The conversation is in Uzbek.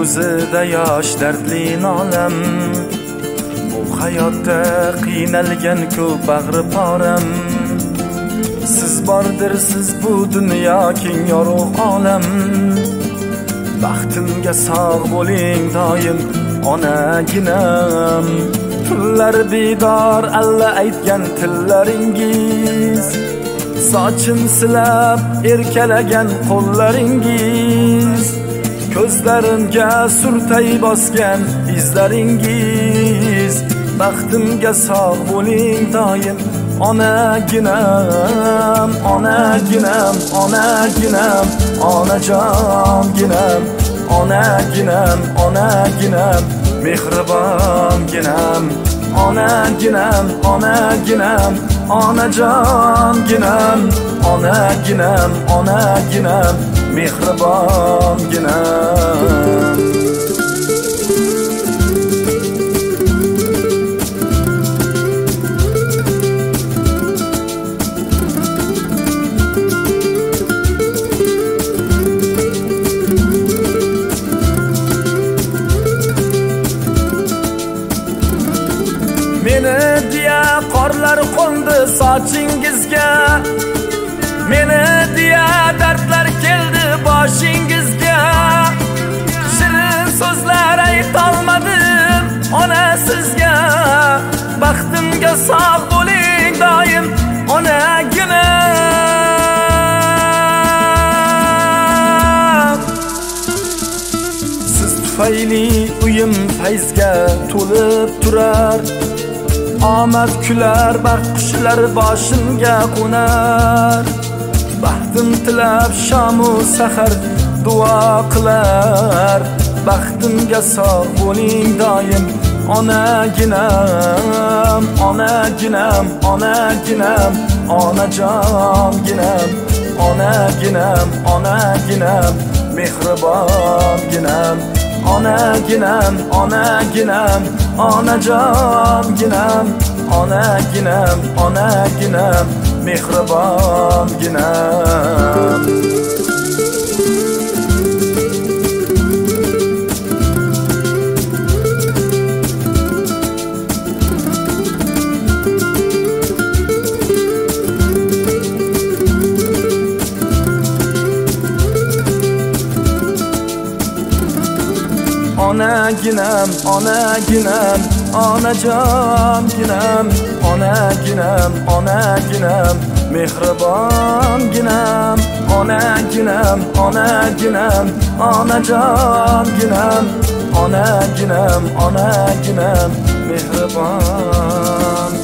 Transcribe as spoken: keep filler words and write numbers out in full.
ko'zida yosh dardli nolam. Bu hayotda qiynalgan ko'p bag'ri poram. Siz bordir siz bu dunyo keng yorug' olam. Baxtimga sog' bo'ling doim onaginam. Tunlar bedor alla aytgan tillaringiz, sochim silab erkalagan qo'llaringiz, ko'zlarimga surtay bosgan izlaringiz. Baxtimga sog' bo'ling doim onaginam, onaginam, onaginam, onajonginam, onaginam, onaginam, mehribonginam, onaginam, onaginam, onajonginam, onaginam, onaginam, mehribonginam. Meni diya qorlar qo'ndi sochingizga, meni diya dardlar keldi boshingizga. Shirin so'zlar aytolmadim ona sizga. Baxtimga sog' bo'ling doim onaginam. Siz tufayli uyim fayzga to'lib turar. Omad kular, baxt qushlar boshimga qo'nar. Baxtim tilab shamu sahar duo qilar. Baxtimga sog' bo'ling doim onaginam, onaginam, onaginam, onajonginam, onaginam, onaginam, mehribonginam, onaginam, onaginam, onajonginam, onaginam, onaginam, mehribonginam. Onaginam, onaginam, onajonginam, onaginam, onaginam, mehribonginam, onaginam, onaginam, onajonginam, onaginam, onaginam, mehribon.